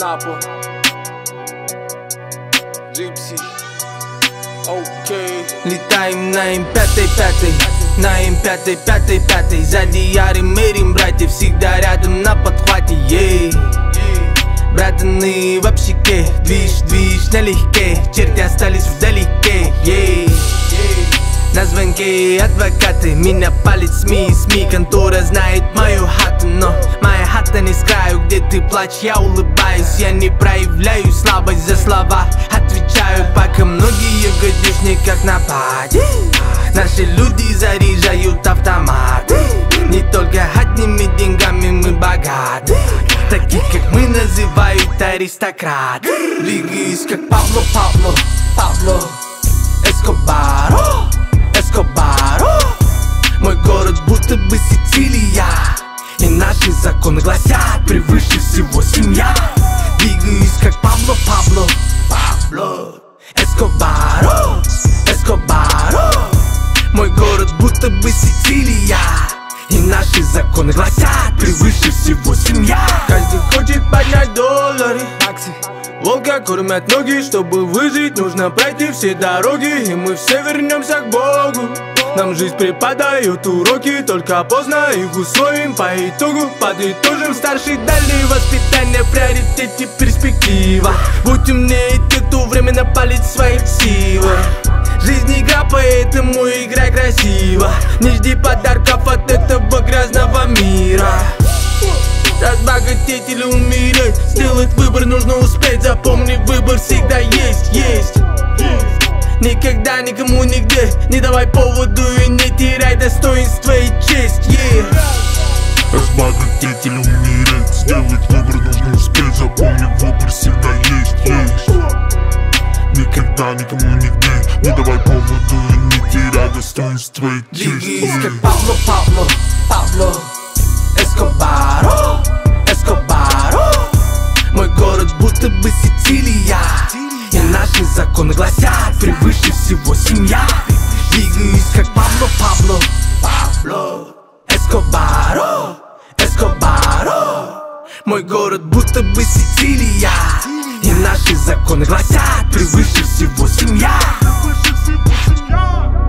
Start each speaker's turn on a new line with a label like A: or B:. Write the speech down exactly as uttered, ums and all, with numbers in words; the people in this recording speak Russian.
A: Napo Gypsy. Окей.
B: Летаем на эм пять пять, на эм пять пять пять. Сзади ярым мерим, братья всегда рядом на подхвате, ей. Братаны в общаке, движ, движ налегке, черти остались вдалеке, ей. На звонке адвокаты, меня палит СМИ, СМИ, контора знает мою хату, но моя хата не с краю, где ты плачешь, я улыбаюсь, я не проявляю слабость за слова, отвечаю, пока многие гадюшни как на паре. Наши люди заряжают автоматы, не только одними деньгами мы богаты, таких как мы называют аристократы. Двигаюсь как Пабло, Пабло, Пабло Эскобаро, Эскобаро. Мой город будто бы Сицилия, и наши законы гласят: превыше всего семья. Двигаюсь как Пабло, Пабло, Пабло Эскобаро, Эскобаро. Мой город будто бы Сицилия, и наши законы гласят: превыше всего семья. Каждый хочет поднять доллары, волка кормят ноги, чтобы выжить, нужно пройти все дороги, и мы все вернемся к Богу. Нам жизнь преподает уроки, только поздно их усвоим. По итогу подытожим: старший дали воспитание, приоритет и перспектива. Будь умнее те, кто временно палит свои силы. Жизнь игра, поэтому играй красиво. Не жди подарков от этого грязного мира. Разбогатеть или умереть, сделать выбор нужно успеть. Запомни, выбор всегда есть, есть. Никогда, никому, нигде не давай поводу и не теряй достоинство и честь, yeah.
C: Разбогатеть или умереть, сделать выбор нужно успеть. Запомни, выбор всегда есть, есть. Никогда, никому, нигде не давай поводу и не теряй достоинство и честь,
B: Двигаюсь как Пабло, Пабло, Пабло Эскобаро, Эскобаро. Мой город будто бы Сицилия, и наши законы гласят: превыше всего семья. Двигаюсь как Пабло, Пабло, Пабло Эскобаро, Эскобаро. Мой город будто бы Сицилия, и наши законы гласят: превыше всего семья.